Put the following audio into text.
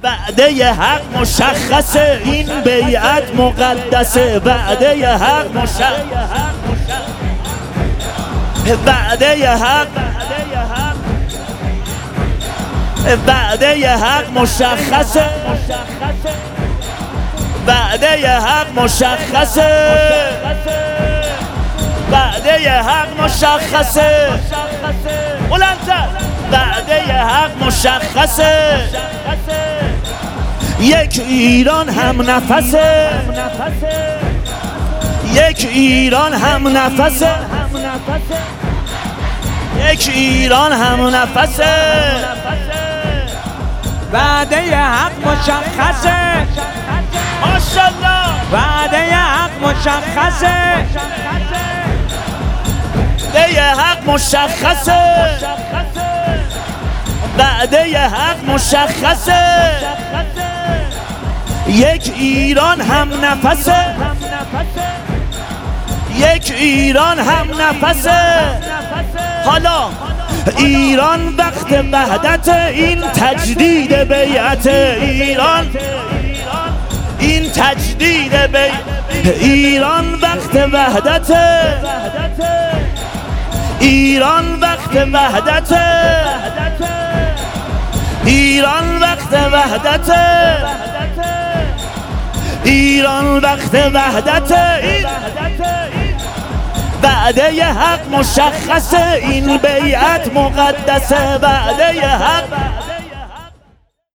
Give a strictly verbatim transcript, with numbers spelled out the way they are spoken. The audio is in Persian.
وعده حق مشخصه، این بیعت مقدسه. وعده حق مشخصه، وعده حق وعده حق مشخصه، وعده حق مشخصه، وعده حق مشخصه. بلندتر. وعده حق مشخصه، یک ایران هم نفسه، یک ایران هم نفسه، یک ایران هم نفسه. وعده حق مشخصه، ماشاءالله. وعده حق مشخصه، وعده حق مشخصه، وعده حق مشخصه، یک ایران هم نفسه، یک ایران هم نفسه. حالا ایران وقت وحدت، این تجدید بیعت. ایران این تجدید بیعت. ایران وقت وحدت، ایران وقت وحدت، ایران وقت وحدت، ایران وقت وحدت. وعده حق مشخصه، این بیعت مقدسه. وعده حق